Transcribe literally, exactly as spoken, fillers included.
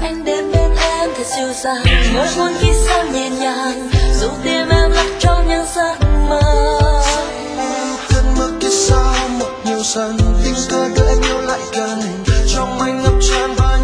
anh đến bên em thật dịu dàng, môi hôn khi sao nhẹ nhàng, dù tim em lấp trong những giấc mơ. Cơn mơ kia sao một nhiều dần, tình cờ đưa em yêu lại gần, trong anh ngập tràn và